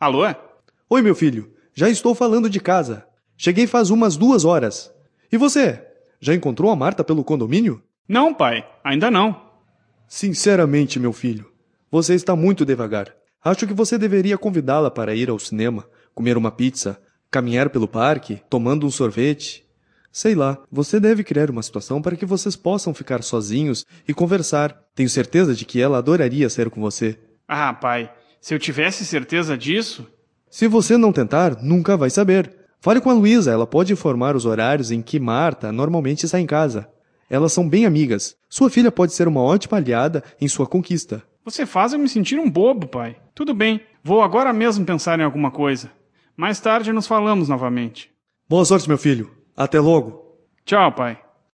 Alô? Oi, meu filho. Já estou falando de casa. Cheguei faz umas 2 horas. E você? Já encontrou a Marta pelo condomínio? Não, pai, ainda não. Sinceramente, meu filho, você está muito devagar. Acho que você deveria convidá-la para ir ao cinema, comer uma pizza, caminhar pelo parque, tomando um sorvete. Sei lá, você deve criar uma situação para que vocês possam ficar sozinhos e conversar. Tenho certeza de que ela adoraria ser com você. Ah, pai, se eu tivesse certeza disso... Se você não tentar, nunca vai saber. Fale com a Luísa, ela pode informar os horários em que Marta normalmente está em casa. Elas são bem amigas. Sua filha pode ser uma ótima aliada em sua conquista. Você faz eu me sentir um bobo, pai. Tudo bem, vou agora mesmo pensar em alguma coisa. Mais tarde nos falamos novamente. Boa sorte, meu filho. Até logo. Tchau, pai.